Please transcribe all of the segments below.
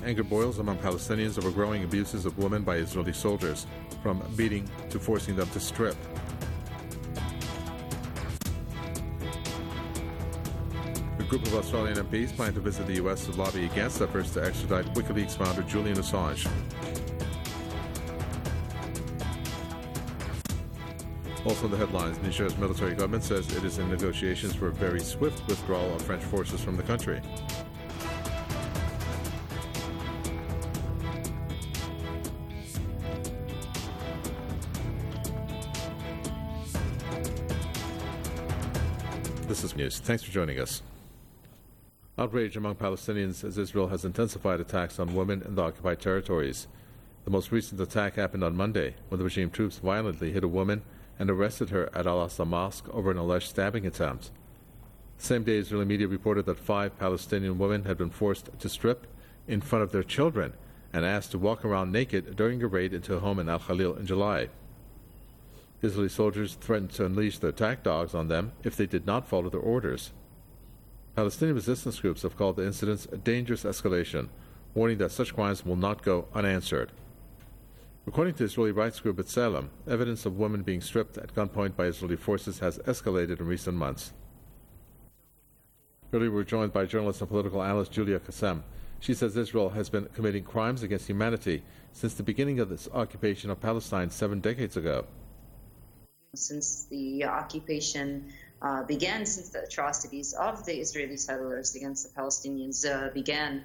anger boils among Palestinians over growing abuses of women by Israeli soldiers, from beating to forcing them to strip. A group of Australian MPs plan to visit the U.S. to lobby against efforts to extradite WikiLeaks founder Julian Assange. Also in the headlines, Niger's military government says it is in negotiations for a very swift withdrawal of French forces from the country. This is news. Thanks for joining us. Outrage among Palestinians as Israel has intensified attacks on women in the occupied territories. The most recent attack happened on Monday when the regime troops violently hit a woman and arrested her at Al-Aqsa Mosque over an alleged stabbing attempt. The same day, Israeli media reported that 5 Palestinian women had been forced to strip in front of their children and asked to walk around naked during a raid into a home in Al-Khalil in July. Israeli soldiers threatened to unleash their attack dogs on them if they did not follow their orders. Palestinian resistance groups have called the incidents a dangerous escalation, warning that such crimes will not go unanswered. According to Israeli rights group B'Tselem, evidence of women being stripped at gunpoint by Israeli forces has escalated in recent months. Earlier we were joined by journalist and political analyst Julia Kassem. She says Israel has been committing crimes against humanity since the beginning of this occupation of Palestine 7 decades ago. Since the occupation began, since the atrocities of the Israeli settlers against the Palestinians began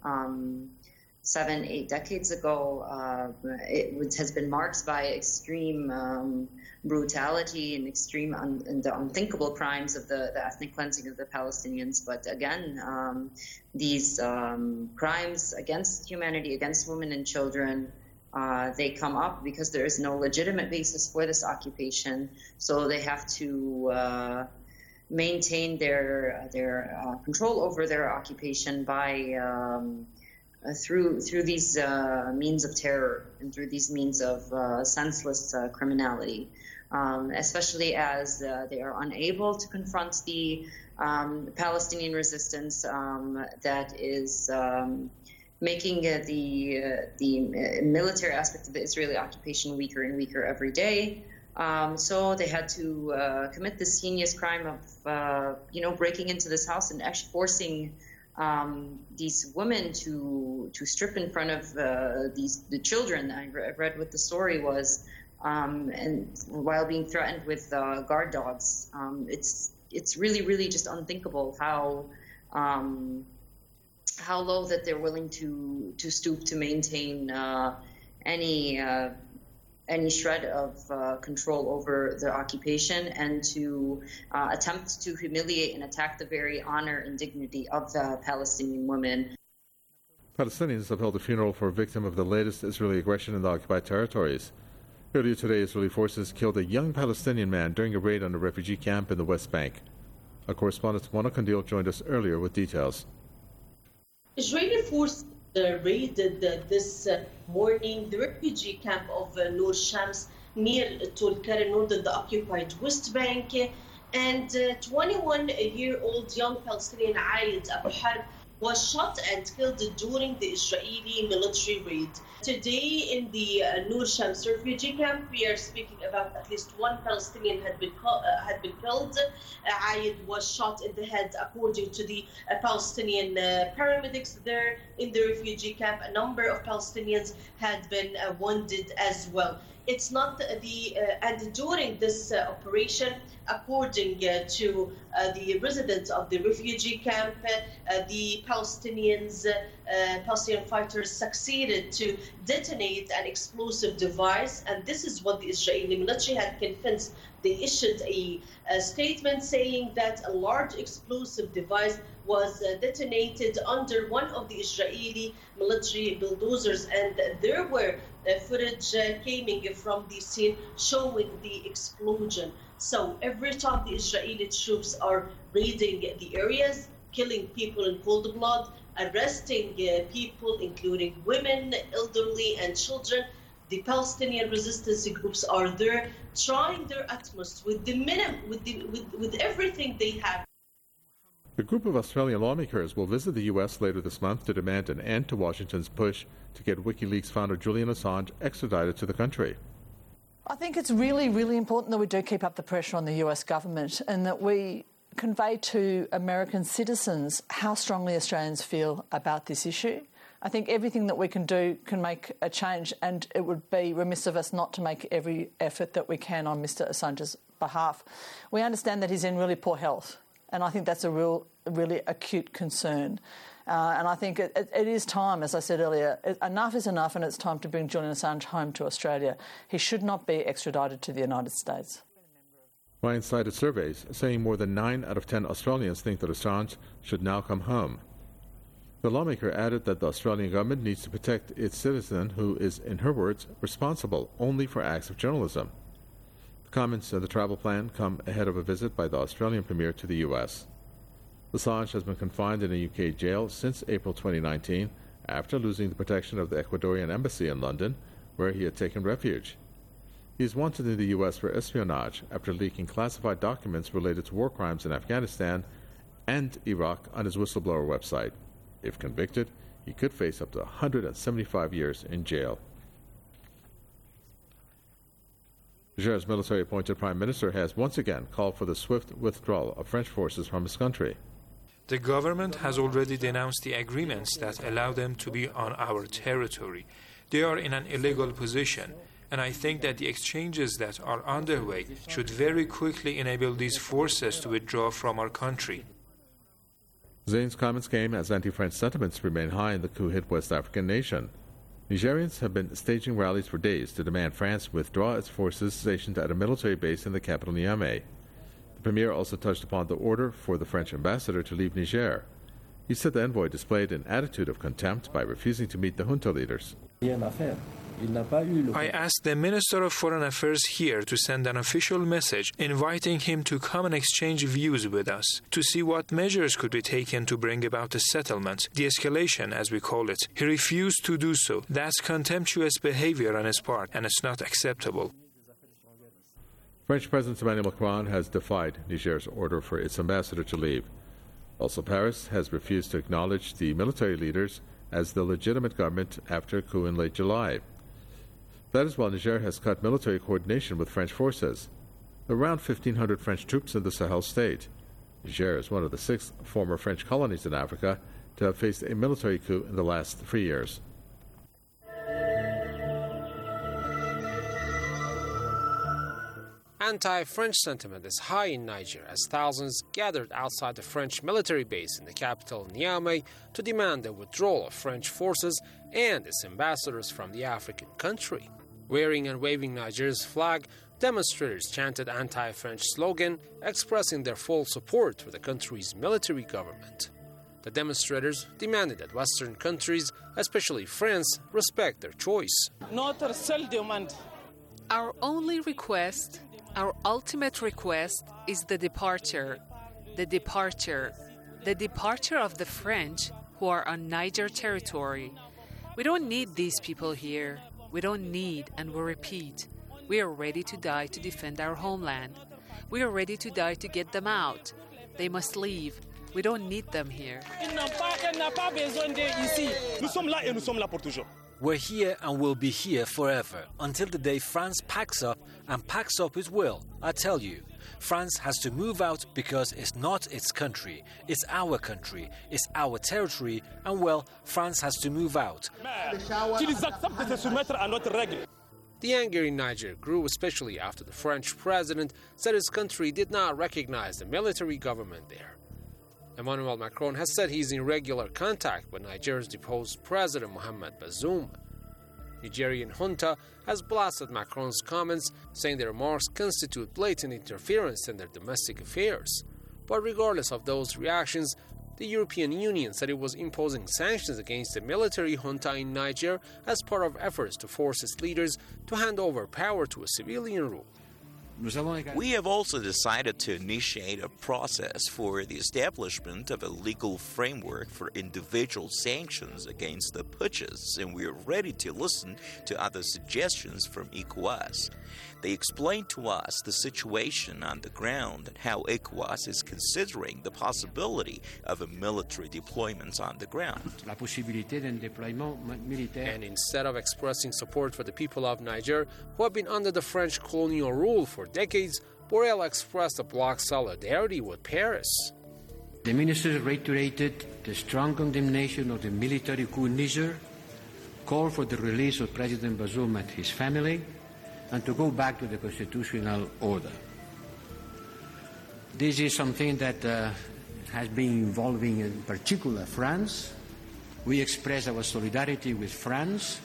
7-8 decades ago, it has been marked by extreme brutality and extreme and the unthinkable crimes of the ethnic cleansing of the Palestinians. But again, these crimes against humanity, against women and children, they come up because there is no legitimate basis for this occupation. So they have to maintain their control over their occupation by through these means of terror and through these means of senseless criminality, especially as they are unable to confront the Palestinian resistance that is making the military aspect of the Israeli occupation weaker and weaker every day. So they had to commit this heinous crime of breaking into this house and actually forcing these women to strip in front of the children. I read what the story was, and while being threatened with guard dogs. It's really just unthinkable how low that they're willing to stoop to maintain any shred of control over their occupation, and to attempt to humiliate and attack the very honor and dignity of the Palestinian women. Palestinians have held a funeral for a victim of the latest Israeli aggression in the occupied territories. Earlier today, Israeli forces killed a young Palestinian man during a raid on a refugee camp in the West Bank. Our correspondent Mona Kandil joined us earlier with details. Israeli forces raided this morning the refugee camp of Nur Shams near Tulkarem, northern the occupied West Bank, and 21-year-old young Palestinian Ayed Abu Harb was shot and killed during the Israeli military raid. Today in the Nur Shams refugee camp, we are speaking about at least one Palestinian had been killed. Ayed was shot in the head, according to the Palestinian paramedics there in the refugee camp. A number of Palestinians had been wounded as well. It's not and during this operation, according to the residents of the refugee camp, the Palestinian fighters succeeded to detonate an explosive device, and this is what the Israeli military had convinced. They issued a statement saying that a large explosive device was detonated under one of the Israeli military bulldozers, and there were footage coming from the scene showing the explosion. So every time the Israeli troops are raiding the areas, killing people in cold blood, arresting people, including women, elderly, and children, the Palestinian resistance groups are there trying their utmost with the minimum, with everything they have. A group of Australian lawmakers will visit the U.S. later this month to demand an end to Washington's push to get WikiLeaks founder Julian Assange extradited to the country. I think it's really, really important that we do keep up the pressure on the US government and that we convey to American citizens how strongly Australians feel about this issue. I think everything that we can do can make a change, and it would be remiss of us not to make every effort that we can on Mr Assange's behalf. We understand that he's in really poor health, and I think that's a really acute concern. And I think it is time, as I said earlier, enough is enough, and it's time to bring Julian Assange home to Australia. He should not be extradited to the United States. Ryan cited surveys saying more than 9 out of 10 Australians think that Assange should now come home. The lawmaker added that the Australian government needs to protect its citizen who is, in her words, responsible only for acts of journalism. The comments in the travel plan come ahead of a visit by the Australian Premier to the U.S. Assange has been confined in a UK jail since April 2019 after losing the protection of the Ecuadorian embassy in London, where he had taken refuge. He is wanted in the U.S. for espionage after leaking classified documents related to war crimes in Afghanistan and Iraq on his whistleblower website. If convicted, he could face up to 175 years in jail. Niger's military-appointed prime minister has once again called for the swift withdrawal of French forces from his country. The government has already denounced the agreements that allow them to be on our territory. They are in an illegal position, and I think that the exchanges that are underway should very quickly enable these forces to withdraw from our country. Zane's comments came as anti-French sentiments remain high in the coup-hit West African nation. Nigerians have been staging rallies for days to demand France withdraw its forces stationed at a military base in the capital Niamey. The premier also touched upon the order for the French ambassador to leave Niger. He said the envoy displayed an attitude of contempt by refusing to meet the junta leaders. I asked the Minister of Foreign Affairs here to send an official message inviting him to come and exchange views with us, to see what measures could be taken to bring about a settlement, de-escalation as we call it. He refused to do so. That's contemptuous behavior on his part, and it's not acceptable. French President Emmanuel Macron has defied Niger's order for its ambassador to leave. Also, Paris has refused to acknowledge the military leaders as the legitimate government after a coup in late July. That is while Niger has cut military coordination with French forces. There are around 1,500 French troops in the Sahel state. Niger is one of the 6 former French colonies in Africa to have faced a military coup in the last 3 years. Anti-French sentiment is high in Niger as thousands gathered outside the French military base in the capital Niamey to demand the withdrawal of French forces and its ambassadors from the African country. Wearing and waving Niger's flag, demonstrators chanted anti-French slogan expressing their full support for the country's military government. The demonstrators demanded that Western countries, especially France, respect their choice. Our only request, our ultimate request, is the departure of the French who are on Niger territory. We don't need these people here. We don't need, and we repeat, we are ready to die to defend our homeland. We are ready to die to get them out. They must leave. We don't need them here. We're here and will be here forever, until the day France packs up, and packs up it will, I tell you. France has to move out because it's not its country, it's our country, it's our territory, and well, France has to move out. The anger in Niger grew especially after the French president said his country did not recognize the military government there. Emmanuel Macron has said he's in regular contact with Niger's deposed President Mohamed Bazoum. Nigerian junta has blasted Macron's comments, saying the remarks constitute blatant interference in their domestic affairs. But regardless of those reactions, the European Union said it was imposing sanctions against the military junta in Niger as part of efforts to force its leaders to hand over power to a civilian rule. We have also decided to initiate a process for the establishment of a legal framework for individual sanctions against the putschists, and we are ready to listen to other suggestions from ECOWAS. They explained to us the situation on the ground and how ECOWAS is considering the possibility of a military deployment on the ground. And instead of expressing support for the people of Niger, who have been under the French colonial rule for decades, Borrell expressed a bloc solidarity with Paris. The ministers reiterated the strong condemnation of the military coup in Niger, called for the release of President Bazoum and his family, and to go back to the constitutional order. This is something that has been involving in particular France. We express our solidarity with France.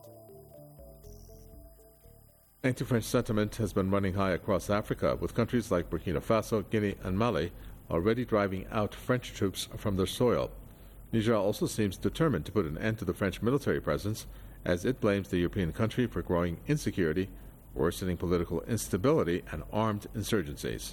Anti-French sentiment has been running high across Africa, with countries like Burkina Faso, Guinea, and Mali already driving out French troops from their soil. Niger also seems determined to put an end to the French military presence, as it blames the European country for growing insecurity, worsening political instability, and armed insurgencies.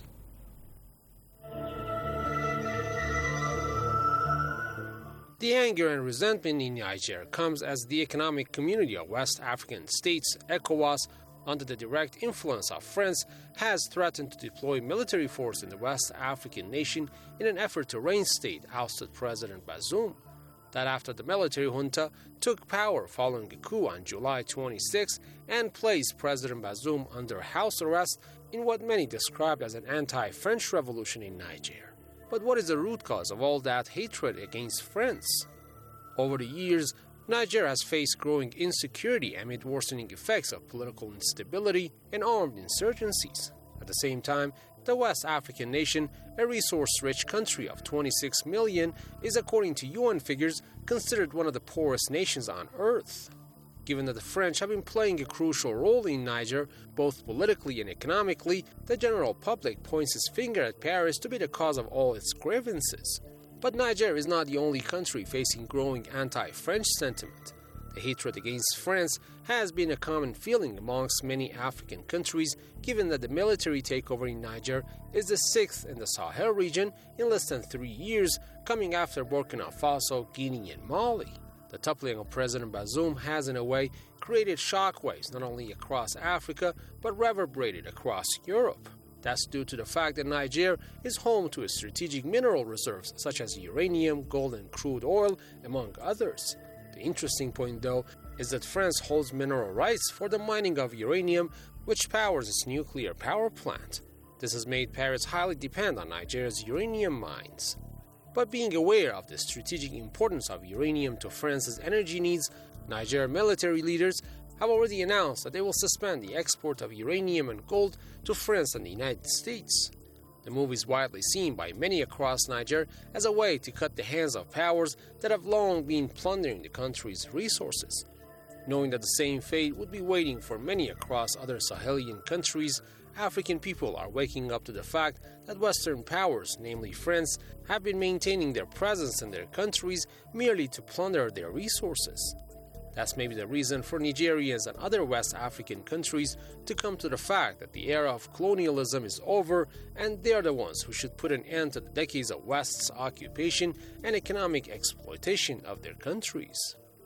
The anger and resentment in Niger comes as the Economic Community of West African States, ECOWAS, under the direct influence of France, has threatened to deploy military force in the West African nation in an effort to reinstate ousted President Bazoum. That after the military junta took power following a coup on July 26 and placed President Bazoum under house arrest in what many described as an anti-French revolution in Niger. But what is the root cause of all that hatred against France? Over the years, Niger has faced growing insecurity amid worsening effects of political instability and armed insurgencies. At the same time, the West African nation, a resource-rich country of 26 million, is, according to UN figures, considered one of the poorest nations on earth. Given that the French have been playing a crucial role in Niger, both politically and economically, the general public points its finger at Paris to be the cause of all its grievances. But Niger is not the only country facing growing anti-French sentiment. The hatred against France has been a common feeling amongst many African countries, given that the military takeover in Niger is the sixth in the Sahel region in less than 3 years, coming after Burkina Faso, Guinea, and Mali. The toppling of President Bazoum has, in a way, created shockwaves not only across Africa, but reverberated across Europe. That's due to the fact that Niger is home to its strategic mineral reserves such as uranium, gold, and crude oil, among others. The interesting point, though, is that France holds mineral rights for the mining of uranium, which powers its nuclear power plant. This has made Paris highly dependent on Nigeria's uranium mines. But being aware of the strategic importance of uranium to France's energy needs, Niger military leaders have already announced that they will suspend the export of uranium and gold to France and the United States. The move is widely seen by many across Niger as a way to cut the hands of powers that have long been plundering the country's resources. Knowing that the same fate would be waiting for many across other Sahelian countries, African people are waking up to the fact that Western powers, namely France, have been maintaining their presence in their countries merely to plunder their resources. That's maybe the reason for Nigerians and other West African countries to come to the fact that the era of colonialism is over and they're the ones who should put an end to the decades of West's occupation and economic exploitation of their countries.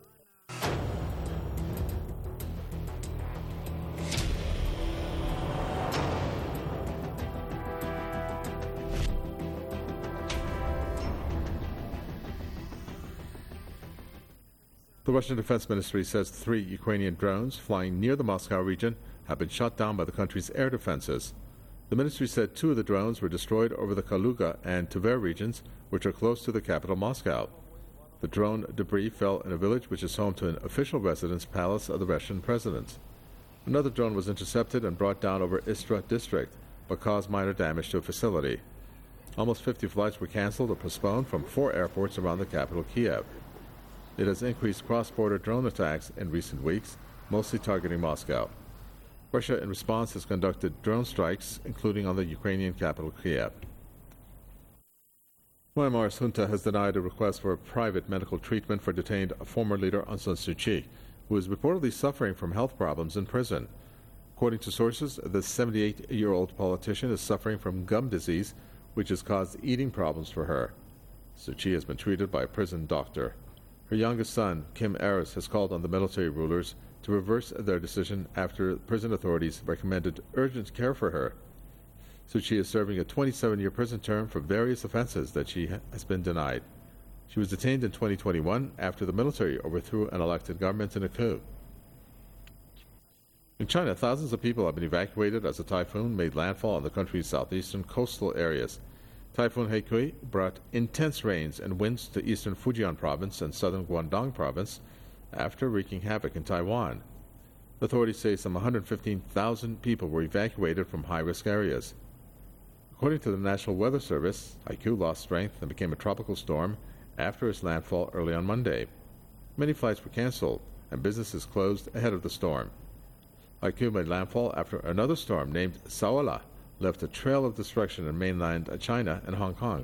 The Russian Defense Ministry says 3 Ukrainian drones flying near the Moscow region have been shot down by the country's air defenses. The ministry said 2 of the drones were destroyed over the Kaluga and Tver regions, which are close to the capital Moscow. The drone debris fell in a village which is home to an official residence palace of the Russian president. Another drone was intercepted and brought down over Istra district, but caused minor damage to a facility. Almost 50 flights were cancelled or postponed from 4 airports around the capital Kiev. It has increased cross-border drone attacks in recent weeks, mostly targeting Moscow. Russia, in response, has conducted drone strikes, including on the Ukrainian capital, Kiev. Myanmar's junta has denied a request for a private medical treatment for detained former leader Aung San Suu Kyi, who is reportedly suffering from health problems in prison. According to sources, the 78-year-old politician is suffering from gum disease, which has caused eating problems for her. Suu Kyi has been treated by a prison doctor. Her youngest son, Kim Aris, has called on the military rulers to reverse their decision after prison authorities recommended urgent care for her. Suu Kyi is serving a 27-year prison term for various offenses that she has been denied. She was detained in 2021 after the military overthrew an elected government in a coup. In China, thousands of people have been evacuated as a typhoon made landfall on the country's southeastern coastal areas. Typhoon Heikui brought intense rains and winds to eastern Fujian province and southern Guangdong province after wreaking havoc in Taiwan. Authorities say some 115,000 people were evacuated from high-risk areas. According to the National Weather Service, Haiku lost strength and became a tropical storm after its landfall early on Monday. Many flights were canceled and businesses closed ahead of the storm. Haiku made landfall after another storm named Saola left a trail of destruction in mainland China and Hong Kong.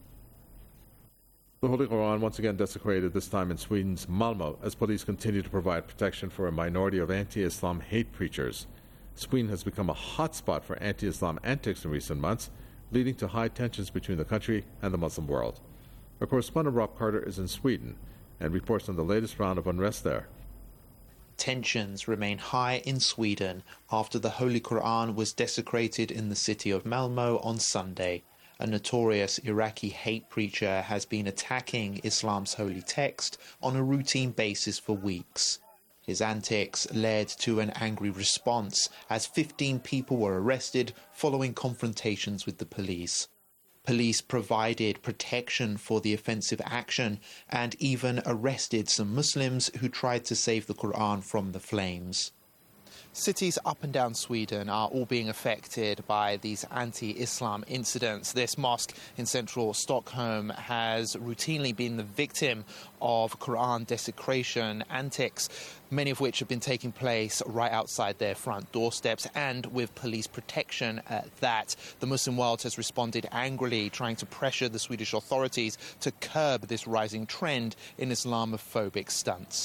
The Holy Quran once again desecrated, this time in Sweden's Malmö, as police continue to provide protection for a minority of anti-Islam hate preachers. Sweden has become a hotspot for anti-Islam antics in recent months, leading to high tensions between the country and the Muslim world. Our correspondent Rob Carter is in Sweden and reports on the latest round of unrest there. Tensions remain high in Sweden after the Holy Quran was desecrated in the city of Malmö on Sunday. A notorious Iraqi hate preacher has been attacking Islam's holy text on a routine basis for weeks. His antics led to an angry response as 15 people were arrested following confrontations with the police. Police provided protection for the offensive action and even arrested some Muslims who tried to save the Quran from the flames. Cities up and down Sweden are all being affected by these anti-Islam incidents. This mosque in central Stockholm has routinely been the victim of Quran desecration antics, many of which have been taking place right outside their front doorsteps and with police protection at that. The Muslim world has responded angrily, trying to pressure the Swedish authorities to curb this rising trend in Islamophobic stunts.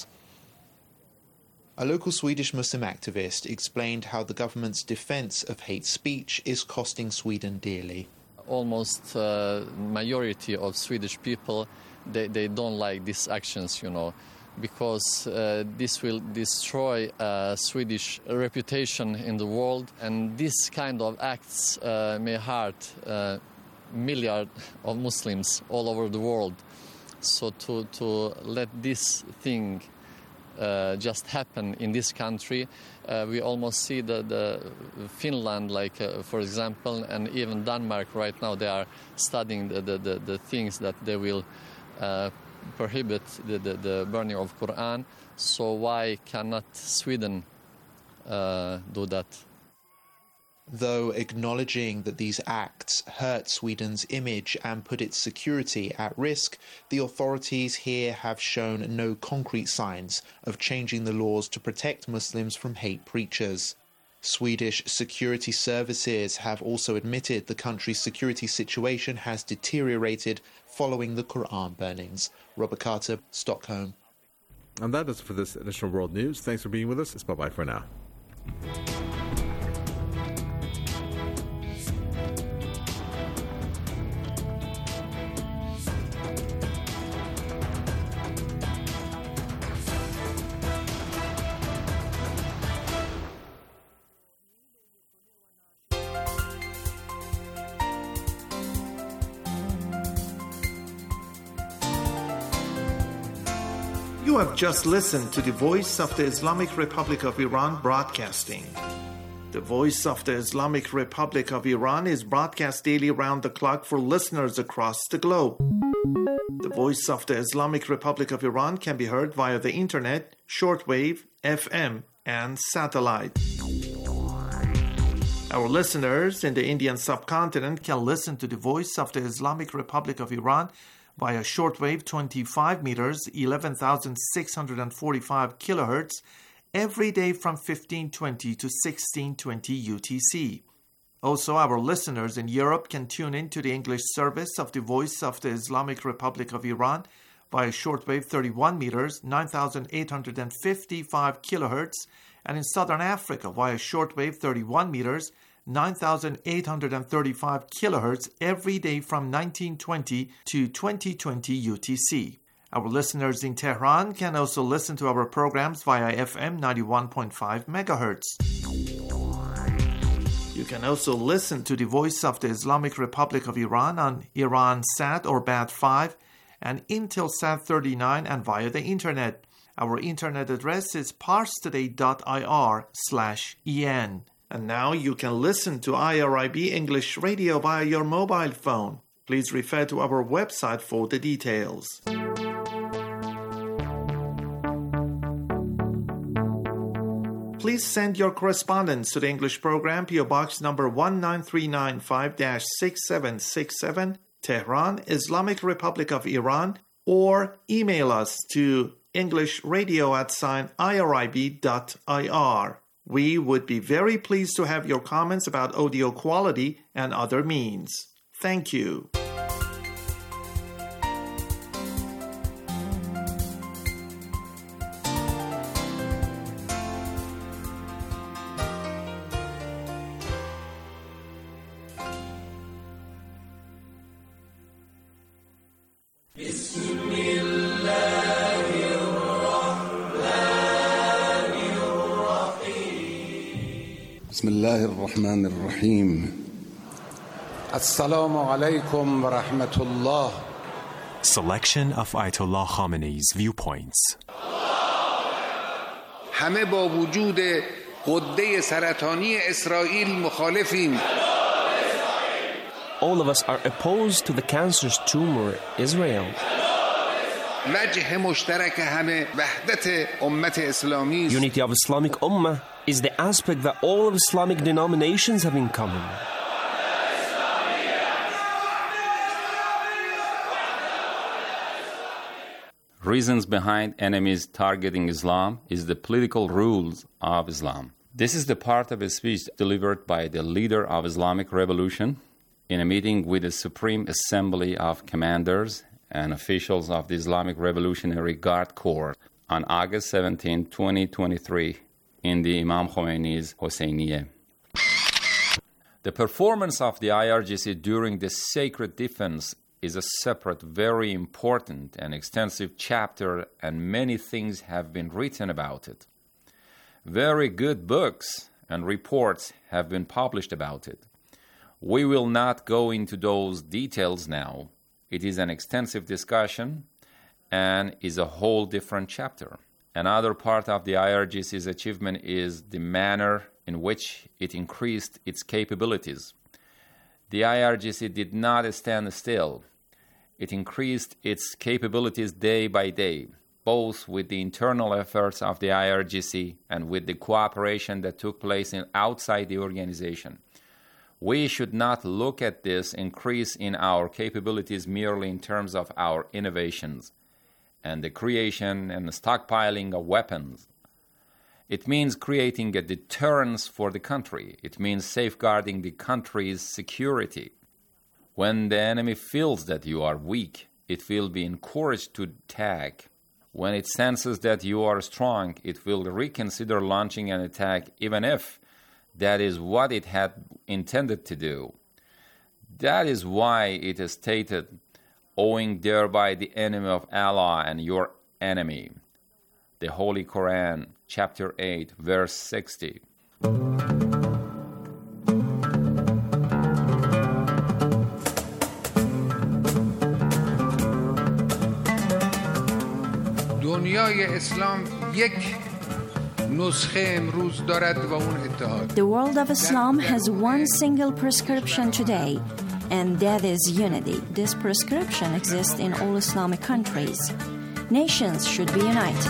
A local Swedish Muslim activist explained how the government's defense of hate speech is costing Sweden dearly. Almost majority of Swedish people, they don't like these actions, because this will destroy Swedish reputation in the world, and this kind of acts may hurt millions of Muslims all over the world. So to let this thing just happen in this country, we almost see the Finland, for example, and even Denmark right now, they are studying the things that they will prohibit the burning of Quran. So why cannot Sweden do that? Though acknowledging that these acts hurt Sweden's image and put its security at risk, the authorities here have shown no concrete signs of changing the laws to protect Muslims from hate preachers. Swedish security services have also admitted the country's security situation has deteriorated following the Quran burnings. Robert Carter, Stockholm. And that is for this edition of World News. Thanks for being with us. It's bye-bye for now. You have just listened to the Voice of the Islamic Republic of Iran broadcasting. The Voice of the Islamic Republic of Iran is broadcast daily round the clock for listeners across the globe. The Voice of the Islamic Republic of Iran can be heard via the internet, shortwave, FM, and satellite. Our listeners in the Indian subcontinent can listen to the Voice of the Islamic Republic of Iran via shortwave 25 meters, 11,645 kilohertz, every day from 1520 to 1620 UTC. Also, our listeners in Europe can tune in to the English service of the Voice of the Islamic Republic of Iran via shortwave 31 meters, 9,855 kilohertz, and in southern Africa via shortwave 31 meters, 9,835 kilohertz every day from 1920 to 2020 UTC. Our listeners in Tehran can also listen to our programs via FM 91.5 megahertz. You can also listen to the Voice of the Islamic Republic of Iran on Iransat or Bat5 and Intelsat 39 and via the internet. Our internet address is parstoday.ir/en. And now you can listen to IRIB English Radio via your mobile phone. Please refer to our website for the details. Please send your correspondence to the English program, PO Box number 19395-6767, Tehran, Islamic Republic of Iran, or email us to englishradio@irib.ir. We would be very pleased to have your comments about audio quality and other means. Thank you. بسم الله الرحمن الرحيم السلام عليكم ورحمة الله. Selection of Ayatollah Khamenei's viewpoints. همه با وجود غده سرطانی اسرائیل مخالفیم. All of us are opposed to the cancerous tumor Israel. وجه مشترک همه وحدت امت اسلامی. Unity of Islamic Ummah is the aspect that all of Islamic denominations have in common. Reasons behind enemies targeting Islam is the political rules of Islam. This is the part of a speech delivered by the leader of Islamic Revolution in a meeting with the Supreme Assembly of Commanders and officials of the Islamic Revolutionary Guard Corps on August 17, 2023, in the Imam Khomeini's Hosseiniye. The performance of the IRGC during the sacred defense is a separate, very important and extensive chapter, and many things have been written about it. Very good books and reports have been published about it. We will not go into those details now. It is an extensive discussion and is a whole different chapter. Another part of the IRGC's achievement is the manner in which it increased its capabilities. The IRGC did not stand still. It increased its capabilities day by day, both with the internal efforts of the IRGC and with the cooperation that took place outside the organization. We should not look at this increase in our capabilities merely in terms of our innovations and the creation and the stockpiling of weapons. It means creating a deterrence for the country. It means safeguarding the country's security. When the enemy feels that you are weak, it will be encouraged to attack. When it senses that you are strong, it will reconsider launching an attack, even if that is what it had intended to do. That is why it is stated, owing thereby the enemy of Allah and your enemy. The Holy Quran, chapter 8, verse 60. دنیای اسلام یک نسخه امروز دارد و اون اتحاد. The world of Islam has one single prescription today, and that is unity. This prescription exists in all Islamic countries. Nations should be united.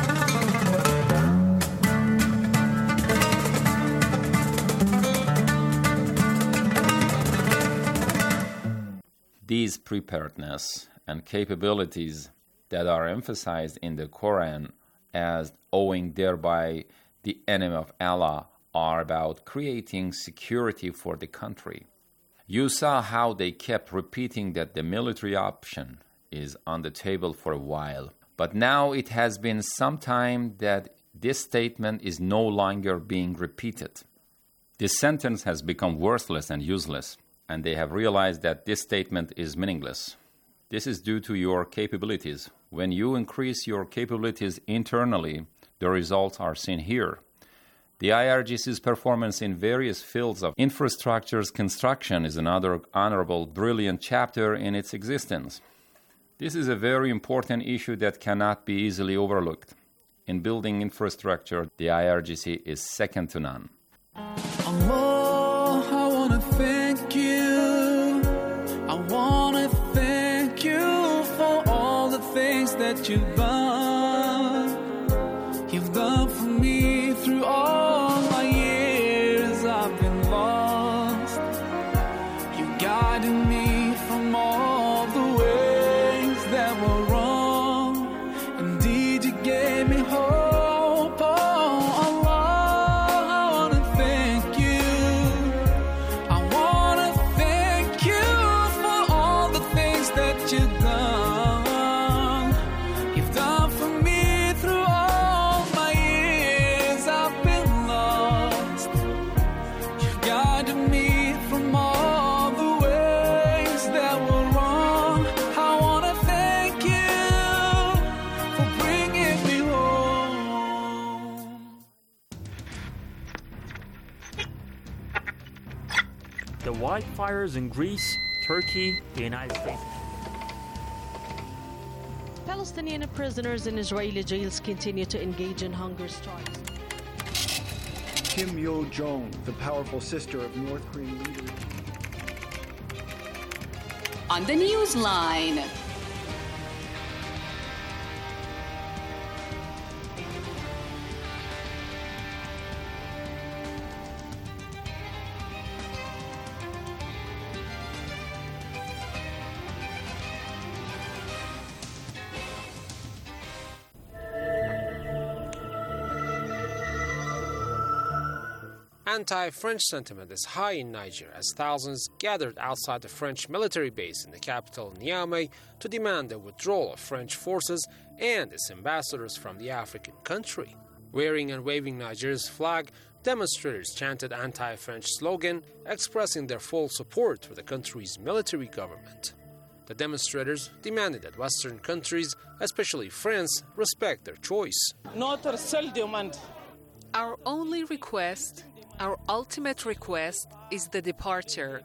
These preparedness and capabilities that are emphasized in the Quran as owing thereby the enemy of Allah are about creating security for the country. You saw how they kept repeating that the military option is on the table for a while, but now it has been some time that This statement is no longer being repeated. This sentence has become worthless and useless, and they have realized that this statement is meaningless. This is due to your capabilities. When you increase your capabilities internally, the results are seen here. The IRGC's performance in various fields of infrastructure's construction is another honorable, brilliant chapter in its existence. This is a very important issue that cannot be easily overlooked. In building infrastructure, the IRGC is second to none. Allah, I want to thank you. I want to thank you for all the things that you've done. You've done for me through all my years I've been lost. You guided me from all the ways that were wrong. Indeed, you gave me hope. The wildfires in Greece, Turkey, the United States. Palestinian prisoners in Israeli jails continue to engage in hunger strikes. Kim Yo-jong, the powerful sister of North Korean leader. On the Newsline. Anti-French sentiment is high in Niger as thousands gathered outside the French military base in the capital Niamey to demand the withdrawal of French forces and its ambassadors from the African country. Wearing and waving Niger's flag, demonstrators chanted anti-French slogan, expressing their full support for the country's military government. The demonstrators demanded that Western countries, especially France, respect their choice. Our only request, our ultimate request, is the departure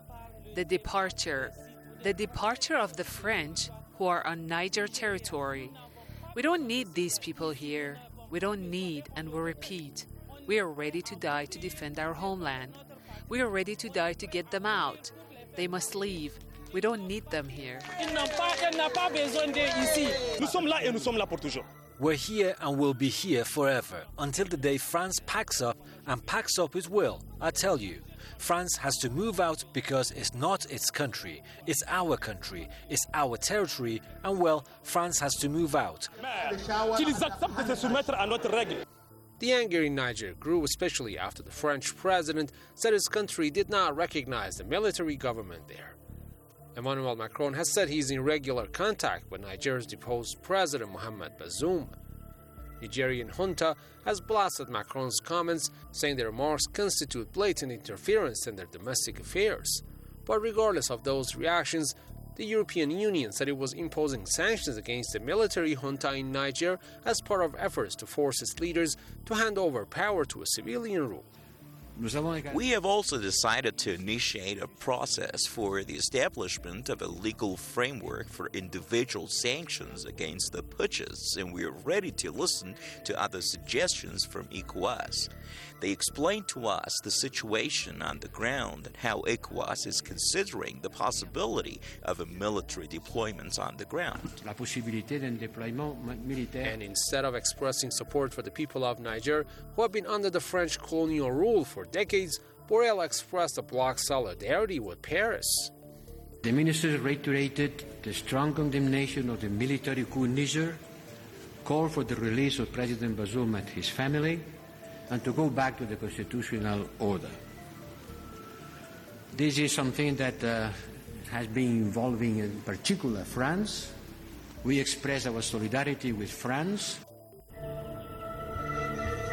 of the French who are on Niger territory. We don't need these people here. We don't need, and we repeat, we are ready to die to defend our homeland. We are ready to die to get them out. They must leave. We don't need them here. We're here and will be here forever, until the day France packs up, and packs up with will. I tell you, France has to move out because it's not its country, it's our country, it's our territory, and well, France has to move out. The anger in Niger grew especially after the French president said his country did not recognize the military government there. Emmanuel Macron has said he's in regular contact with Niger's deposed President Mohamed Bazoum. Nigerian junta has blasted Macron's comments, saying the remarks constitute blatant interference in their domestic affairs. But regardless of those reactions, the European Union said it was imposing sanctions against the military junta in Niger as part of efforts to force its leaders to hand over power to a civilian rule. We have also decided to initiate a process for the establishment of a legal framework for individual sanctions against the putschists, and we are ready to listen to other suggestions from ECOWAS. They explained to us the situation on the ground and how ECOWAS is considering the possibility of a military deployment on the ground. And instead of expressing support for the people of Niger, who have been under the French colonial rule for decades, Borrell expressed a bloc solidarity with Paris. The ministers reiterated the strong condemnation of the military coup in Niger, called for the release of President Bazoum and his family, and to go back to the constitutional order. This is something that has been involving in particular France. We express our solidarity with France.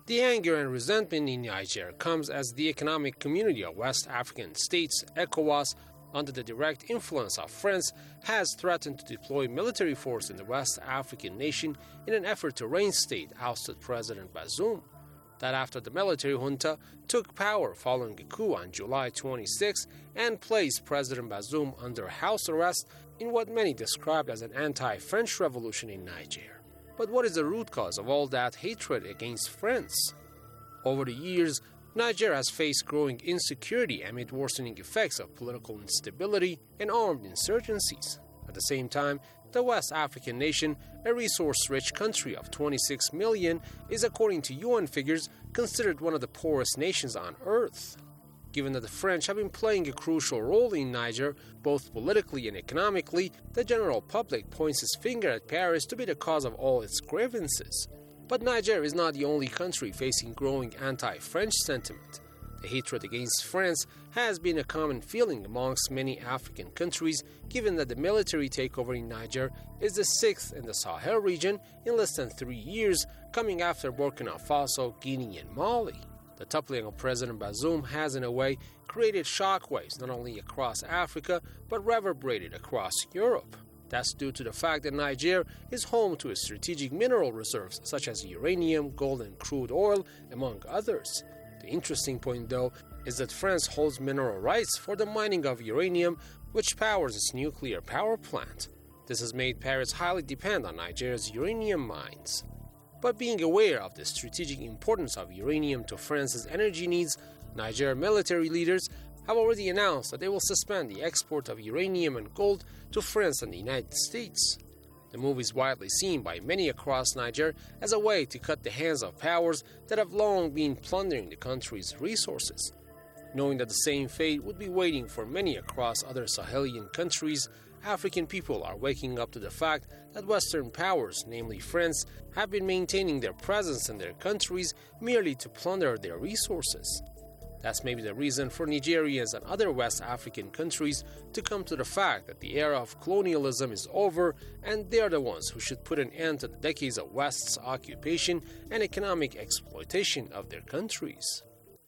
The anger and resentment in Niger comes as the Economic Community of West African States, ECOWAS, under the direct influence of France, has threatened to deploy military force in the West African nation in an effort to reinstate ousted President Bazoum. That after the military junta took power following a coup on July 26 and placed President Bazoum under house arrest in what many described as an anti-French revolution in Niger. But what is the root cause of all that hatred against France? Over the years, Niger has faced growing insecurity amid worsening effects of political instability and armed insurgencies. At the same time, the West African nation, a resource-rich country of 26 million, is, according to UN figures, considered one of the poorest nations on earth. Given that the French have been playing a crucial role in Niger, both politically and economically, the general public points its finger at Paris to be the cause of all its grievances. But Niger is not the only country facing growing anti-French sentiment. The hatred against France has been a common feeling amongst many African countries, given that the military takeover in Niger is the sixth in the Sahel region in less than 3 years, coming after Burkina Faso, Guinea, and Mali. The toppling of President Bazoum has, in a way, created shockwaves not only across Africa, but reverberated across Europe. That's due to the fact that Niger is home to its strategic mineral reserves such as uranium, gold, and crude oil, among others. The interesting point, though, is that France holds mineral rights for the mining of uranium, which powers its nuclear power plant. This has made Paris highly dependent on Nigeria's uranium mines. But being aware of the strategic importance of uranium to France's energy needs, Niger military leaders have already announced that they will suspend the export of uranium and gold to France and the United States. The move is widely seen by many across Niger as a way to cut the hands of powers that have long been plundering the country's resources. Knowing that the same fate would be waiting for many across other Sahelian countries, African people are waking up to the fact that Western powers, namely France, have been maintaining their presence in their countries merely to plunder their resources. That's maybe the reason for Nigerians and other West African countries to come to the fact that the era of colonialism is over and they're the ones who should put an end to the decades of West's occupation and economic exploitation of their countries.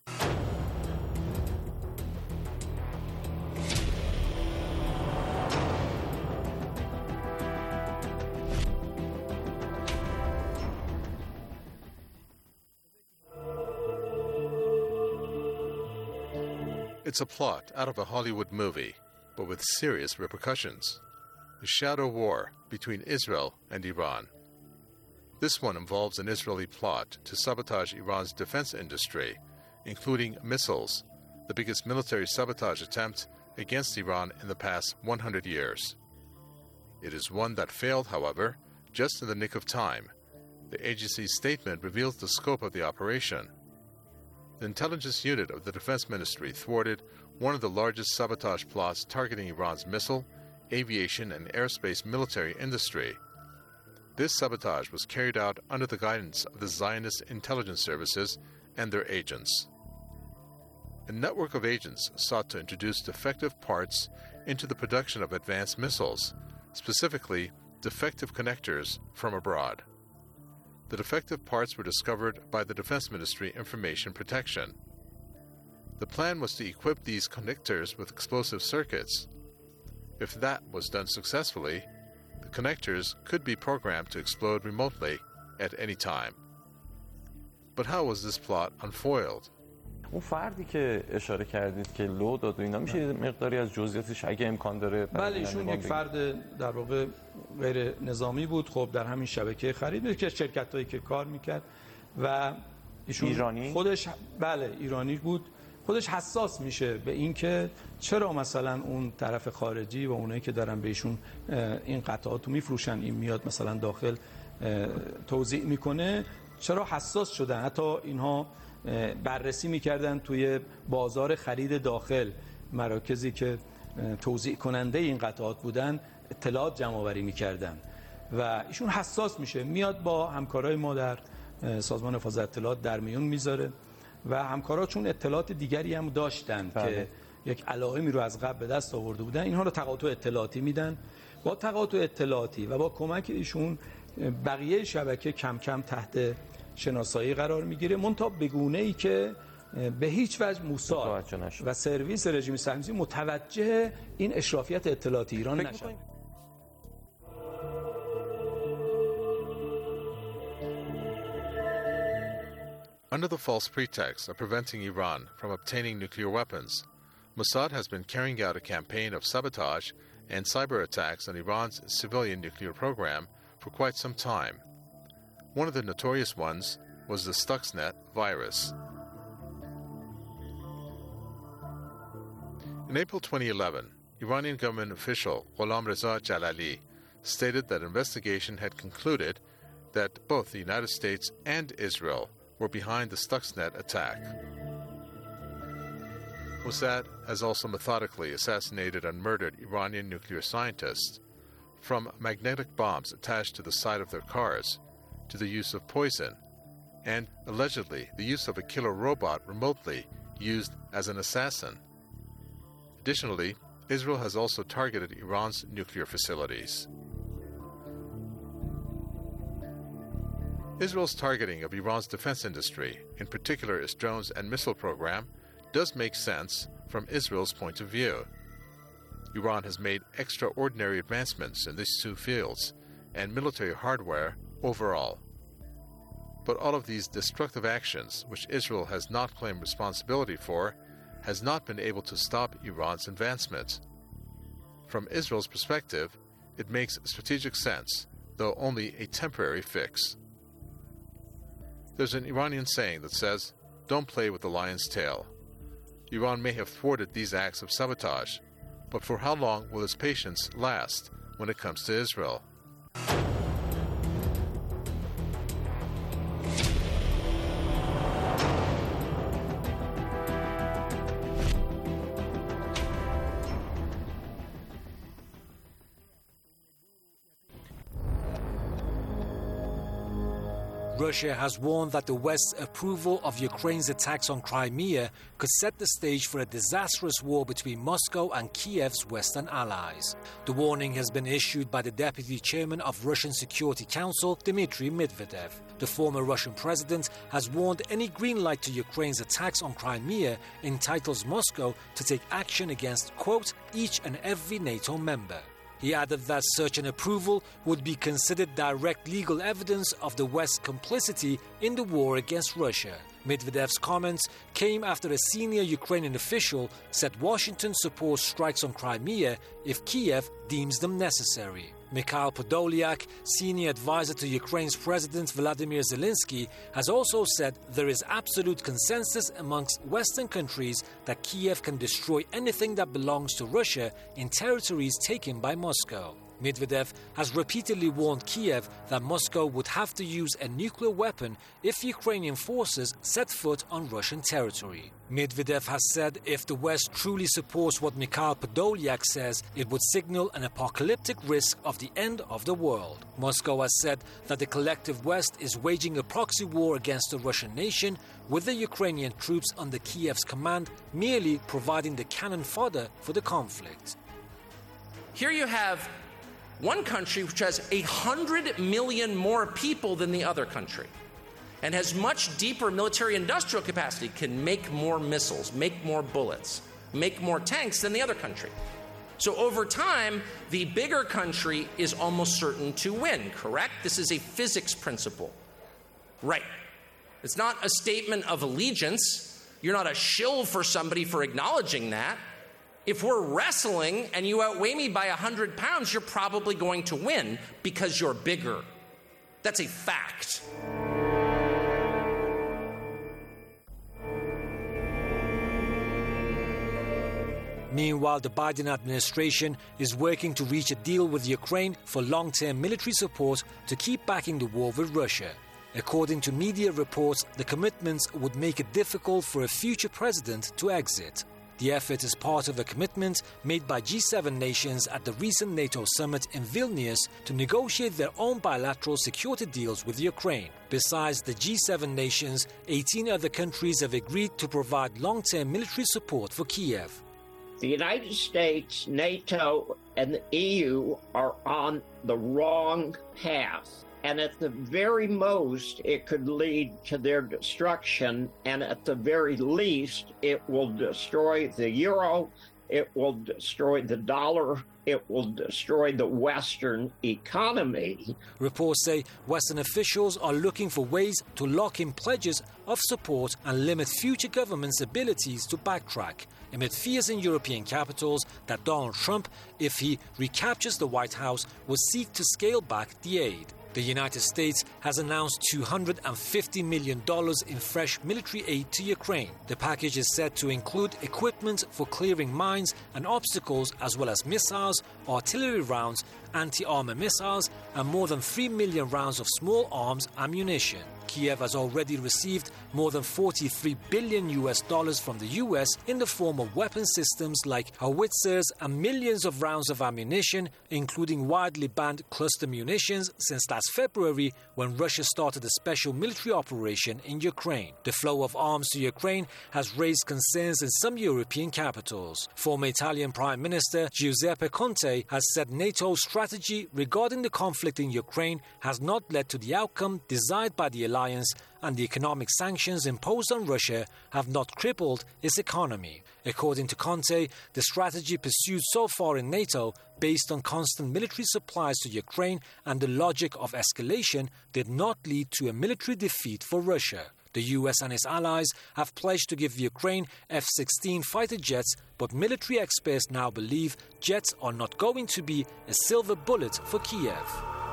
It's a plot out of a Hollywood movie, but with serious repercussions. The shadow war between Israel and Iran. This one involves an Israeli plot to sabotage Iran's defense industry, including missiles, the biggest military sabotage attempt against Iran in the past 100 years. It is one that failed, however, just in the nick of time. The agency's statement reveals the scope of the operation. The intelligence unit of the Defense Ministry thwarted one of the largest sabotage plots targeting Iran's missile, aviation, and airspace military industry. This sabotage was carried out under the guidance of the Zionist intelligence services and their agents. A network of agents sought to introduce defective parts into the production of advanced missiles, specifically defective connectors from abroad. The defective parts were discovered by the Defense Ministry Information Protection. The plan was to equip these connectors with explosive circuits. If that was done successfully, the connectors could be programmed to explode remotely at any time. But how was this plot unfoiled? اون فردی که اشاره کردید که لو داد و اینا میشه مقداری از جزئیاتش اگه امکان داره؟ بله ایشون یک فرد در واقع غیر نظامی بود، خب در همین شبکه خرید که شرکتایی که کار میکرد و ایشون ایرانی خودش بله ایرانی بود، خودش حساس میشه به این که چرا مثلا اون طرف خارجی و اونایی که دارن به ایشون این قطعات رو میفروشن این میاد مثلا داخل توزیع میکنه، چرا حساس شدن. حتی اینها بررسی میکردن توی بازار خرید داخل، مراکزی که توزیع کننده این قطعات بودن اطلاعات جمع آوری میکردن و ایشون حساس میشه، میاد با همکارای ما در سازمان حفاظت اطلاعات در میون میذاره و همکارا چون اطلاعات دیگری هم داشتن که یک علائمی رو از قبل به دست آورده بودن، اینها رو تقاطع اطلاعاتی میدن. با تقاطع اطلاعاتی و با کمک ایشون بقیه شبکه کم کم تحت شناسایی قرار میگیره، منتها به گونه‌ای که به هیچ وجه موساد و سرویس رژیم صهیونیستی متوجه این اشرافیت اطلاعاتی ایران نشد. Under the false pretext of preventing Iran from obtaining nuclear weapons, Mossad has been carrying out a campaign of sabotage and cyber attacks on Iran's civilian nuclear program for quite some time. One of the notorious ones was the Stuxnet virus. In April 2011, Iranian government official Gholam Reza Jalali stated that investigation had concluded that both the United States and Israel were behind the Stuxnet attack. Mossad has also methodically assassinated and murdered Iranian nuclear scientists, from magnetic bombs attached to the side of their cars to the use of poison, and allegedly the use of a killer robot remotely used as an assassin. Additionally, Israel has also targeted Iran's nuclear facilities. Israel's targeting of Iran's defense industry, in particular its drones and missile program, does make sense from Israel's point of view. Iran has made extraordinary advancements in these two fields and military hardware overall. But all of these destructive actions, which Israel has not claimed responsibility for, has not been able to stop Iran's advancement. From Israel's perspective, it makes strategic sense, though only a temporary fix. There's an Iranian saying that says, "Don't play with the lion's tail." Iran may have thwarted these acts of sabotage, but for how long will its patience last when it comes to Israel? Russia has warned that the West's approval of Ukraine's attacks on Crimea could set the stage for a disastrous war between Moscow and Kiev's Western allies. The warning has been issued by the deputy chairman of Russian Security Council, Dmitry Medvedev. The former Russian president has warned any green light to Ukraine's attacks on Crimea entitles Moscow to take action against, quote, each and every NATO member. He added that such an approval would be considered direct legal evidence of the West's complicity in the war against Russia. Medvedev's comments came after a senior Ukrainian official said Washington supports strikes on Crimea if Kiev deems them necessary. Mikhail Podolyak, senior advisor to Ukraine's President Vladimir Zelensky, has also said there is absolute consensus amongst Western countries that Kiev can destroy anything that belongs to Russia in territories taken by Moscow. Medvedev has repeatedly warned Kiev that Moscow would have to use a nuclear weapon if Ukrainian forces set foot on Russian territory. Medvedev has said if the West truly supports what Mikhail Podolyak says, it would signal an apocalyptic risk of the end of the world. Moscow has said that the collective West is waging a proxy war against the Russian nation, with the Ukrainian troops under Kiev's command merely providing the cannon fodder for the conflict. Here you have one country which has 100 million more people than the other country and has much deeper military industrial capacity, can make more missiles, make more bullets, make more tanks than the other country. So over time, the bigger country is almost certain to win, correct? This is a physics principle. Right. It's not a statement of allegiance. You're not a shill for somebody for acknowledging that. If we're wrestling and you outweigh me by 100 pounds, you're probably going to win because you're bigger. That's a fact. Meanwhile, the Biden administration is working to reach a deal with Ukraine for long-term military support to keep backing the war with Russia. According to media reports, the commitments would make it difficult for a future president to exit. The effort is part of a commitment made by G7 nations at the recent NATO summit in Vilnius to negotiate their own bilateral security deals with Ukraine. Besides the G7 nations, 18 other countries have agreed to provide long-term military support for Kiev. The United States, NATO, and the EU are on the wrong path. and at the very most, it could lead to their destruction, and at the very least, it will destroy the euro, it will destroy the dollar, it will destroy the Western economy. Reports say Western officials are looking for ways to lock in pledges of support and limit future governments' abilities to backtrack, amid fears in European capitals that Donald Trump, if he recaptures the White House, will seek to scale back the aid. The United States has announced $250 million in fresh military aid to Ukraine. The package is said to include equipment for clearing mines and obstacles, as well as missiles, artillery rounds, anti-armor missiles, and more than 3 million rounds of small arms ammunition. Kiev has already received more than $43 billion from the US in the form of weapon systems like howitzers and millions of rounds of ammunition, including widely banned cluster munitions, since last February when Russia started a special military operation in Ukraine. The flow of arms to Ukraine has raised concerns in some European capitals. Former Italian Prime Minister Giuseppe Conte has said NATO's strategy regarding the conflict in Ukraine has not led to the outcome desired by the alliance, and the economic sanctions imposed on Russia have not crippled its economy. According to Conte, the strategy pursued so far in NATO, based on constant military supplies to Ukraine and the logic of escalation, did not lead to a military defeat for Russia. The US and its allies have pledged to give Ukraine F-16 fighter jets, but military experts now believe jets are not going to be a silver bullet for Kiev.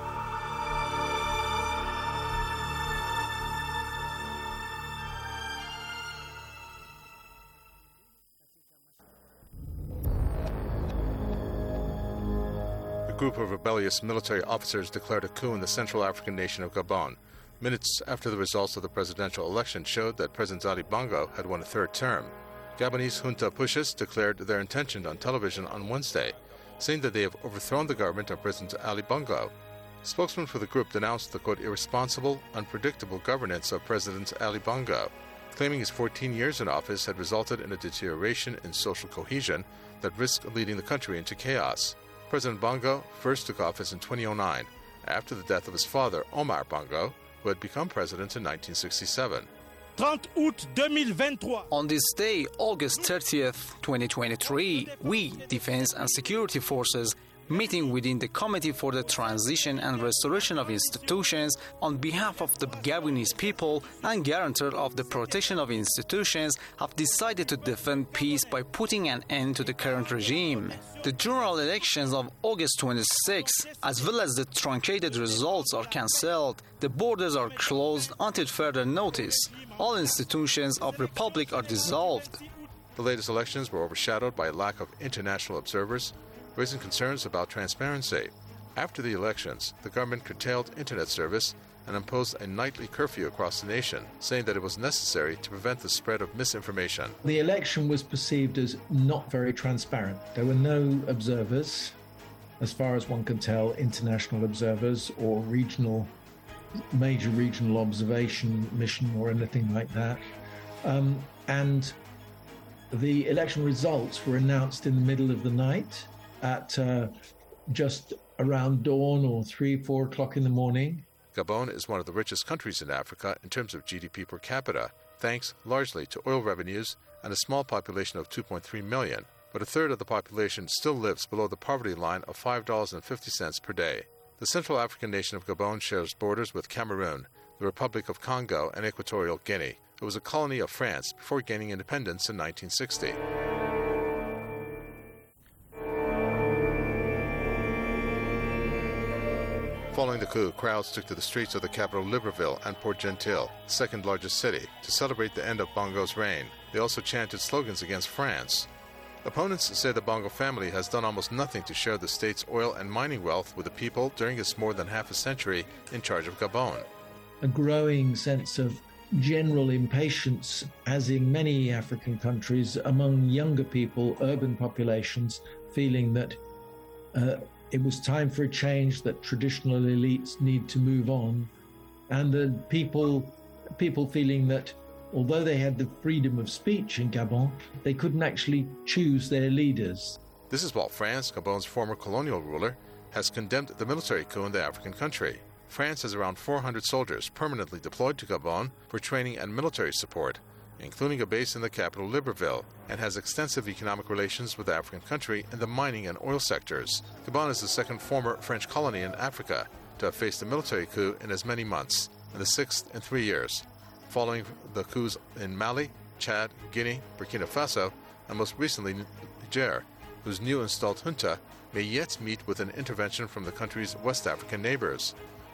A group of rebellious military officers declared a coup in the Central African nation of Gabon, minutes after the results of the presidential election showed that President Ali Bongo had won a third term. Gabonese junta pushes declared their intention on television on Wednesday, saying that they have overthrown the government of President Ali Bongo. Spokesman for the group denounced the, quote, irresponsible, unpredictable governance of President Ali Bongo, claiming his 14 years in office had resulted in a deterioration in social cohesion that risked leading the country into chaos. President Bongo first took office in 2009, after the death of his father, Omar Bongo, who had become president in 1967. On this day, August 30th, 2023, we, Defense and Security Forces, meeting within the Committee for the Transition and Restoration of Institutions on behalf of the Gabonese people and guarantor of the protection of institutions, have decided to defend peace by putting an end to the current regime. The general elections of August 26, as well as the truncated results, are cancelled. The borders are closed until further notice. All institutions of the Republic are dissolved. The latest elections were overshadowed by a lack of international observers, raising concerns about transparency. After the elections, the government curtailed internet service and imposed a nightly curfew across the nation, saying that it was necessary to prevent the spread of misinformation. The election was perceived as not very transparent. There were no observers, as far as one can tell, international observers or major regional observation mission or anything like that. And the election results were announced in the middle of the night at just around dawn or 3-4 o'clock in the morning. Gabon is one of the richest countries in Africa in terms of GDP per capita, thanks largely to oil revenues and a small population of 2.3 million, but a third of the population still lives below the poverty line of $5.50 per day. The Central African nation of Gabon shares borders with Cameroon, the Republic of Congo, and Equatorial Guinea. It was a colony of France before gaining independence in 1960. Following the coup, crowds took to the streets of the capital Libreville and Port-Gentil, the second largest city, to celebrate the end of Bongo's reign. They also chanted slogans against France. Opponents say the Bongo family has done almost nothing to share the state's oil and mining wealth with the people during its more than half a century in charge of Gabon. A growing sense of general impatience, as in many African countries, among younger people, urban populations, feeling that it was time for a change, that traditional elites need to move on, and the people feeling that although they had the freedom of speech in Gabon, they couldn't actually choose their leaders. This is while France, Gabon's former colonial ruler, has condemned the military coup in the African country. France has around 400 soldiers permanently deployed to Gabon for training and military support, including a base in the capital Libreville, and has extensive economic relations with the African country in the mining and oil sectors. Gabon is the second former French colony in Africa to have faced a military coup in as many months, and the sixth in 3 years, following the coups in Mali, Chad, Guinea, Burkina Faso, and most recently Niger, whose new installed junta may yet meet with an intervention from the country's West African neighbors.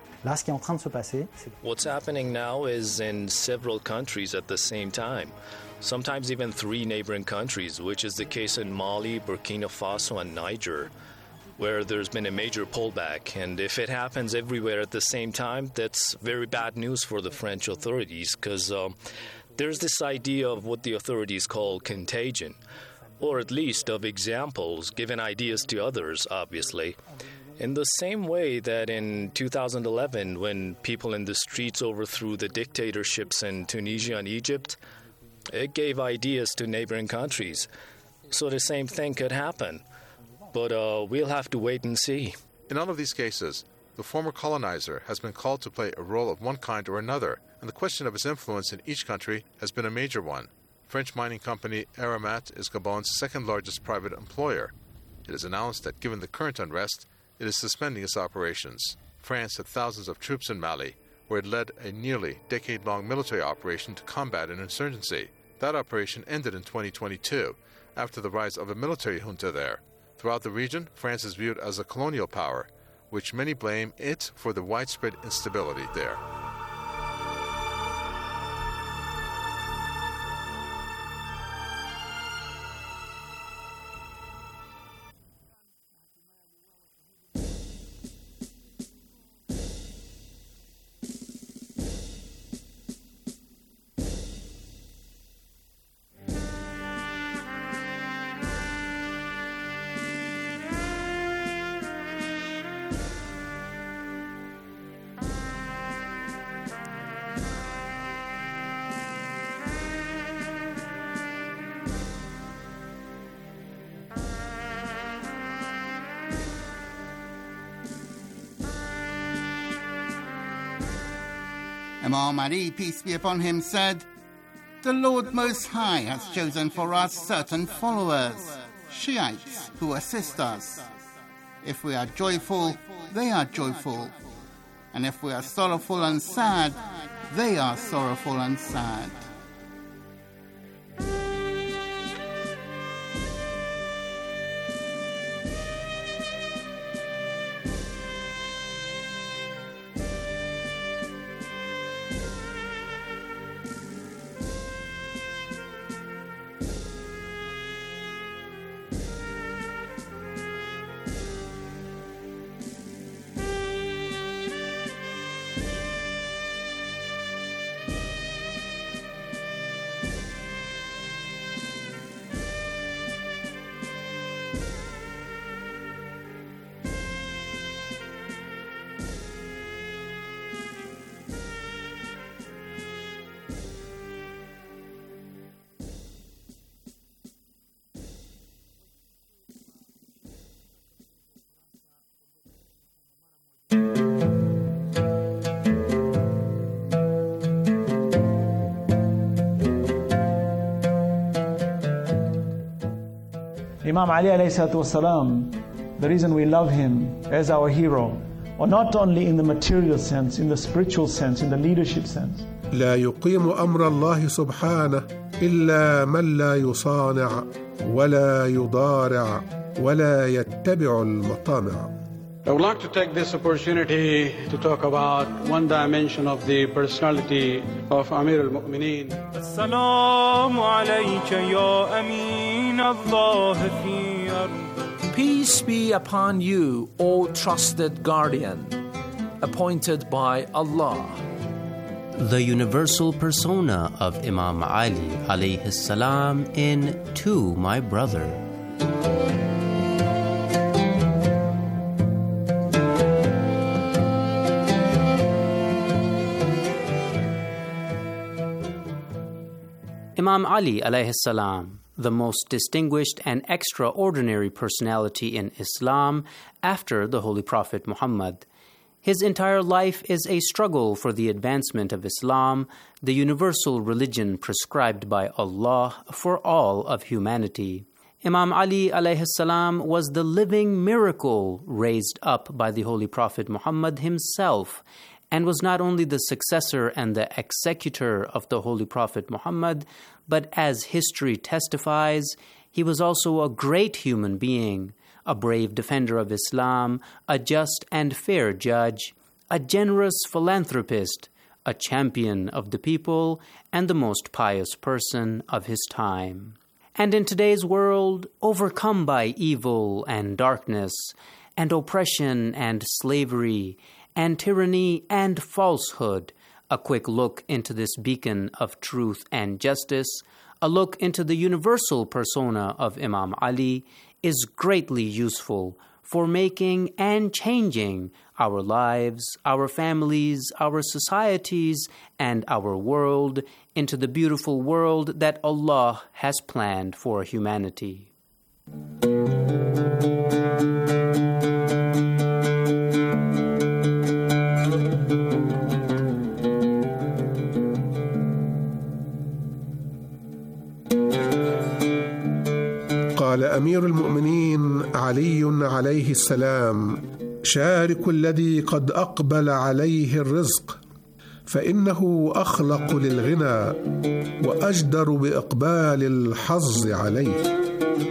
What's happening now is in several countries at the same time, sometimes even 3 neighboring countries, which is the case in Mali, Burkina Faso, and Niger, where there's been a major pullback. And if it happens everywhere at the same time, that's very bad news for the French authorities, because there's this idea of what the authorities call contagion, or at least of examples, giving ideas to others, obviously. In the same way that in 2011, when people in the streets overthrew the dictatorships in Tunisia and Egypt, it gave ideas to neighboring countries. So the same thing could happen. But we'll have to wait and see. In all of these cases, the former colonizer has been called to play a role of one kind or another, and the question of his influence in each country has been a major one. French mining company Aramat is Gabon's second largest private employer. It has announced that given the current unrest, it is suspending its operations. France had thousands of troops in Mali, where it led a nearly decade-long military operation to combat an insurgency. That operation ended in 2022, after the rise of a military junta there. Throughout the region, France is viewed as a colonial power, which many blame it for the widespread instability there. Imam Ali, peace be upon him, said, "The Lord Most High has chosen for us certain followers, Shiites, who assist us. If we are joyful, they are joyful. And if we are sorrowful and sad, they are sorrowful and sad." Imam Ali alayhi salatu wasalam, the reason we love him as our hero, or not only in the material sense, in the spiritual sense, in the leadership sense. لا يقيم أمر الله سبحانه إلا من لا يصانع ولا يضارع ولا يتبع المطامع. I would like to take this opportunity to talk about one dimension of the personality of Amir al-Mu'mineen. Assalamu alayka ya Amin Allah fi ard. Peace be upon you, O trusted guardian, appointed by Allah. The universal persona of Imam Ali alayhi salam in To My Brother. Imam Ali alayhi salam, the most distinguished and extraordinary personality in Islam after the Holy Prophet Muhammad, His entire life is a struggle for the advancement of Islam, the universal religion prescribed by Allah for all of humanity. Imam Ali alayhi salam was the living miracle raised up by the Holy Prophet Muhammad himself, and was not only the successor and the executor of the Holy Prophet Muhammad, but as history testifies, he was also a great human being, a brave defender of Islam, a just and fair judge, a generous philanthropist, a champion of the people, and the most pious person of his time. And in today's world, overcome by evil and darkness, and oppression and slavery, and tyranny and falsehood, a quick look into this beacon of truth and justice, a look into the universal persona of Imam Ali, is greatly useful for making and changing our lives, our families, our societies, and our world into the beautiful world that Allah has planned for humanity. قال أمير المؤمنين علي عليه السلام: شارك الذي قد أقبل عليه الرزق، فإنه أخلق للغنى وأجدر بإقبال الحظ عليه.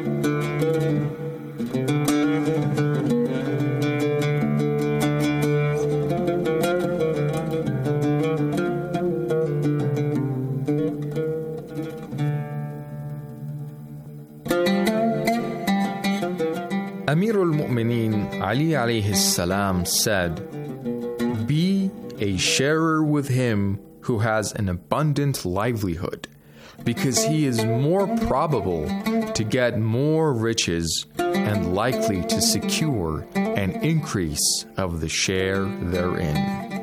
Amir al-Mu'mineen Ali alayhi salam said, "Be a sharer with him who has an abundant livelihood, because he is more probable to get more riches and likely to secure an increase of the share therein."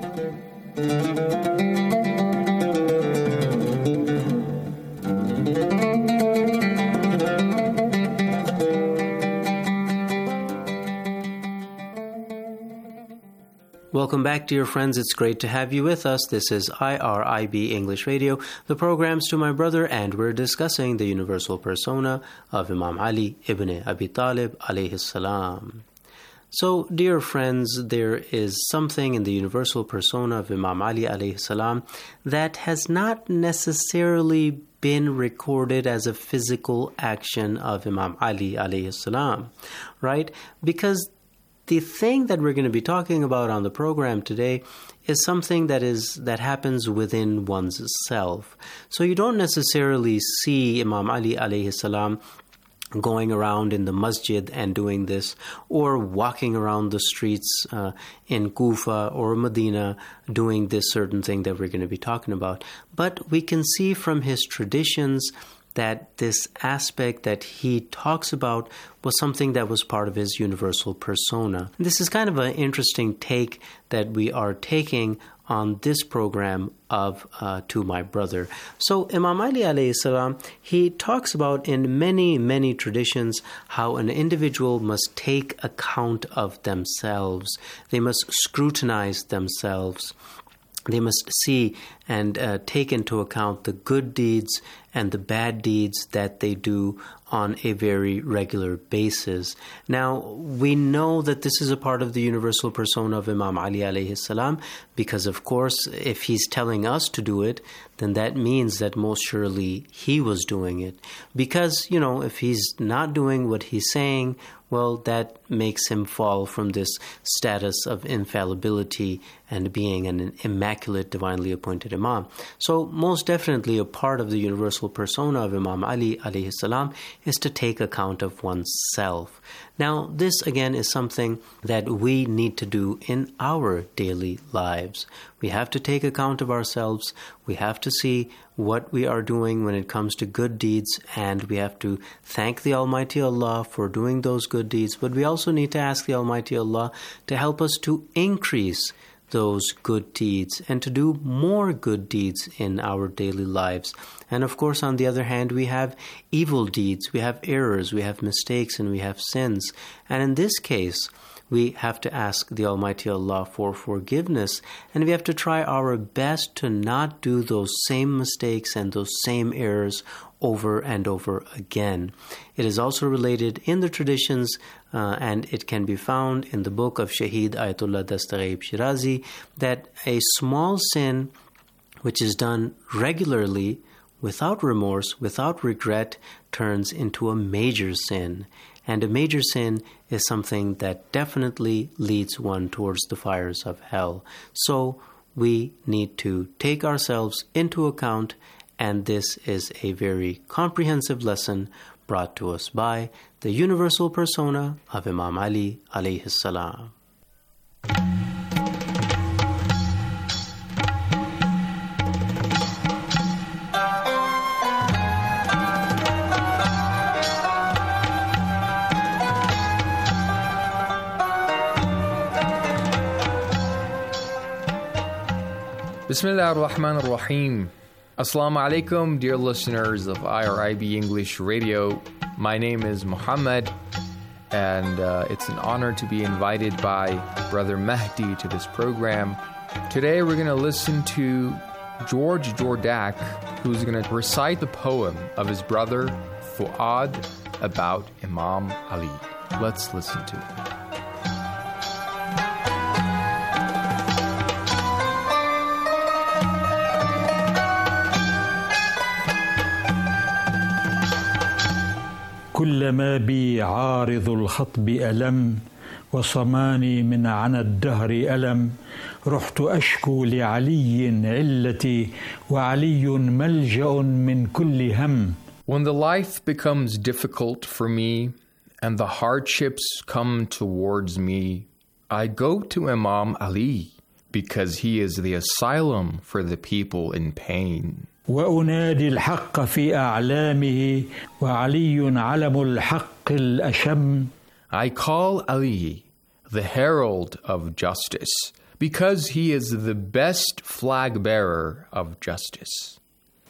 Welcome back, dear friends. It's great to have you with us. This is IRIB English Radio, the programs to my brother, and we're discussing the universal persona of Imam Ali ibn Abi Talib alayhi salam. So, dear friends, there is something in the universal persona of Imam Ali alayhi salam that has not necessarily been recorded as a physical action of Imam Ali alayhi salam, right? Because the thing that we're going to be talking about on the program today is something that happens within one's self. So you don't necessarily see Imam Ali alayhi salam going around in the masjid and doing this, or walking around the streets in Kufa or Medina doing this certain thing that we're going to be talking about. But we can see from his traditions that this aspect that he talks about was something that was part of his universal persona. This is kind of an interesting take that we are taking on this program of To My Brother. So Imam Ali alayhi salam, he talks about in many, many traditions how an individual must take account of themselves. They must scrutinize themselves. They must see and take into account the good deeds and the bad deeds that they do on a very regular basis. Now, we know that this is a part of the universal persona of Imam Ali alayhi salam because, of course, if he's telling us to do it, then that means that most surely he was doing it. Because, if he's not doing what he's saying, well, that makes him fall from this status of infallibility and being an immaculate, divinely appointed Imam. So most definitely a part of the universal persona of Imam Ali alayhi salam is to take account of oneself. Now, this again is something that we need to do in our daily lives. We have to take account of ourselves. We have to see what we are doing when it comes to good deeds, and we have to thank the Almighty Allah for doing those good deeds. But we also need to ask the Almighty Allah to help us to increase those good deeds and to do more good deeds in our daily lives. And of course, on the other hand, we have evil deeds, we have errors, we have mistakes, and we have sins. And in this case, We have to ask the Almighty Allah for forgiveness, and we have to try our best to not do those same mistakes and those same errors over and over again. It is also related in the traditions, and it can be found in the book of Shaheed Ayatollah Dastaghaib Shirazi, that a small sin which is done regularly, without remorse, without regret, turns into a major sin. And a major sin is something that definitely leads one towards the fires of hell. So we need to take ourselves into account, and this is a very comprehensive lesson brought to us by the universal persona of Imam Ali alayhi salam. Bismillah ar-Rahman ar-Rahim. Assalamu alaikum, dear listeners of IRIB English Radio. My name is Muhammad, and it's an honor to be invited by Brother Mahdi to this program. Today we're going to listen to George Jordak, who's going to recite the poem of his brother Fuad about Imam Ali. Let's listen to it. كلما بي عارض الخطب ألم وصماني من عنا الدهر ألم رحت أشكو لعلي علتي وعلي ملجأ من كل هم. When the life becomes difficult for me and the hardships come towards me, I go to Imam Ali because he is the asylum for the people in pain. وأنادي الحق في أعلامه وعلي علم الحق الأشم. I call Ali, the herald of justice, because he is the best flag bearer of justice.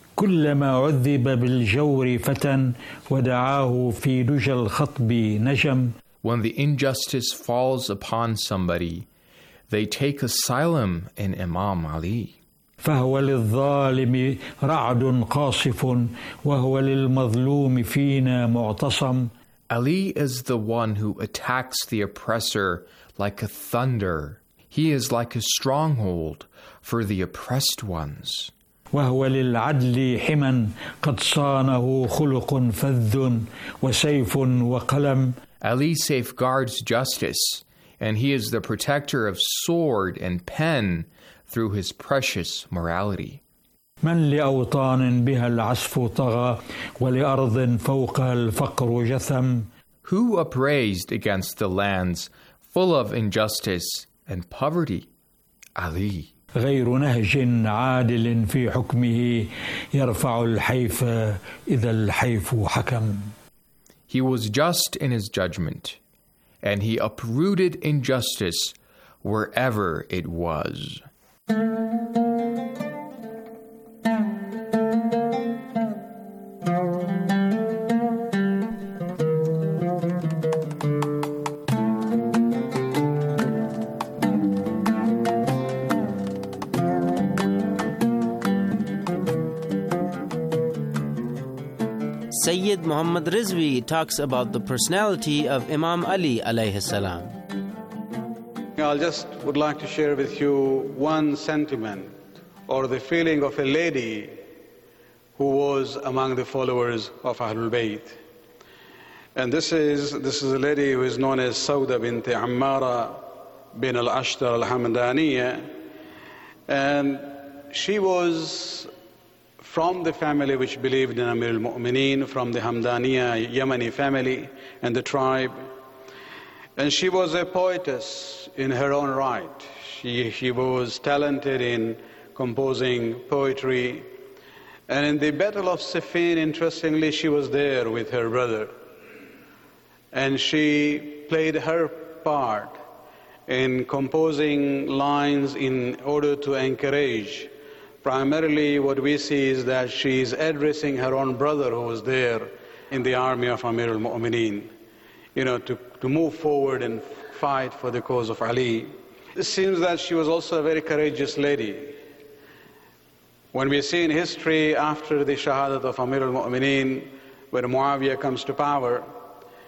كلما عذب بالجور فتى ودعاه في دجى الخطب نجم. When the injustice falls upon somebody, they take asylum in Imam Ali. فهو للظالم رعد قاصف وهو للمظلوم فينا معتصم. Ali is the one who attacks the oppressor like a thunder. He is like a stronghold for the oppressed ones. وهو للعدل حما قد صانه خلق فذ وسيف وقلم. Ali safeguards justice, and he is the protector of sword and pen through his precious morality. من لأوطان بها العسف طغى ولأرض فوقها الفقر جثم. Who upraised against the lands full of injustice and poverty? Ali. غير نهج عادل في حكمه يرفع الحيف إذا الحيف حكم. He was just in his judgment, and he uprooted injustice wherever it was. Sayyid Muhammad Rizvi talks about the personality of Imam Ali alayhi salam. I just would like to share with you one sentiment or the feeling of a lady who was among the followers of Ahlul Bayt. And this is a lady who is known as Sauda bint Ammara bin al-Ashtar al-Hamdaniya. And she was from the family which believed in Amir al-Mu'mineen, from the Hamdaniya Yemeni family and the tribe. And she was a poetess in her own right. She was talented in composing poetry. And in the Battle of Siffin, interestingly, she was there with her brother. And she played her part in composing lines in order to encourage. Primarily what we see is that she is addressing her own brother who was there in the army of Amir al-Mu'mineen, to move forward and fight for the cause of Ali. It seems that she was also a very courageous lady. When we see in history after the shahadat of Amir al-Mu'mineen, when Muawiyah comes to power,